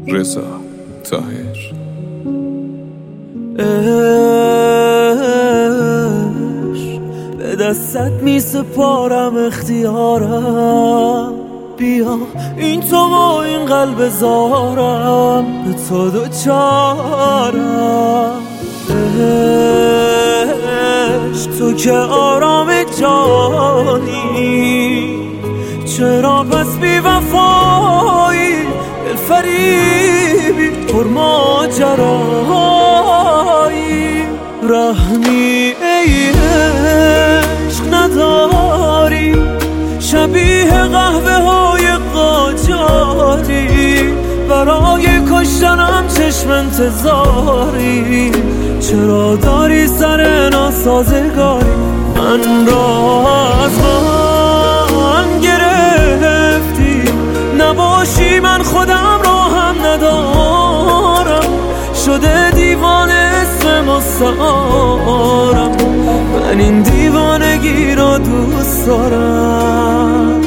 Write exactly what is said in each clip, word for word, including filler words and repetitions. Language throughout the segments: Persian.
رضا طاهر. عشق به دستت می سپارم اختیارم، بیا این تو و این قلب زارم به تو دوچارم. عشق تو که آرام جانی، چرا پس بی وفایی دلفریبی پر ماجرایی؟ رحمی ای عشق نداری، شبیه قهوه های قاجاری، برای کشتنم چشم انتظاری. چرا داری سر ناسازگاری من را از من گرفتی؟ نباشی من خودم را هم ندارم، شده دیوانه اسم مستعارم. من این دیوانگی را دوست دارم.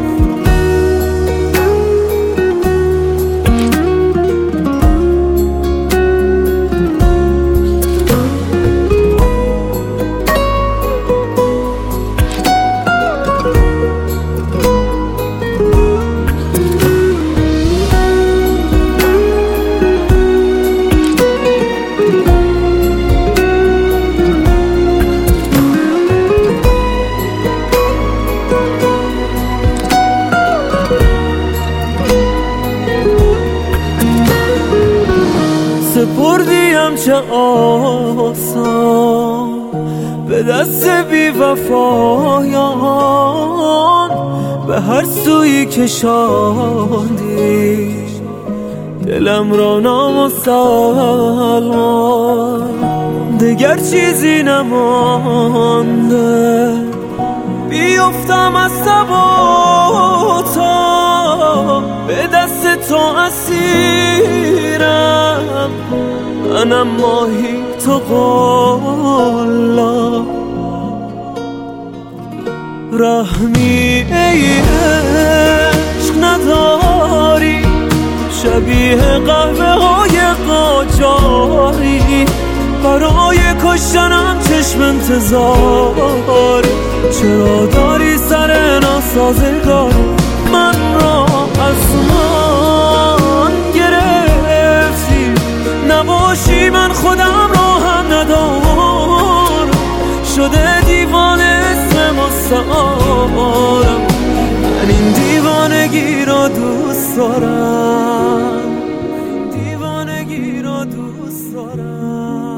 سپردیم چه آسان به دست بی وفایان، به هر سوی کشاندی دلم را نامسلمان. دگر چیزی نمانده، بیفتم از ثباتا، به دست تو اسیرم منم ماهی تو قالا. رحمی ای عشق نداری، شبیه قهوه های قاجاری، برای کشتنم چشم انتظاری. چرا داری سر ناسازگاری من را از من گرفتی؟ نباشی من خودم را هم ندارم، شده دیوانه اسم مستعارم. من این دیوانگی را دوست دارم، دیوانگی را دوست دارم.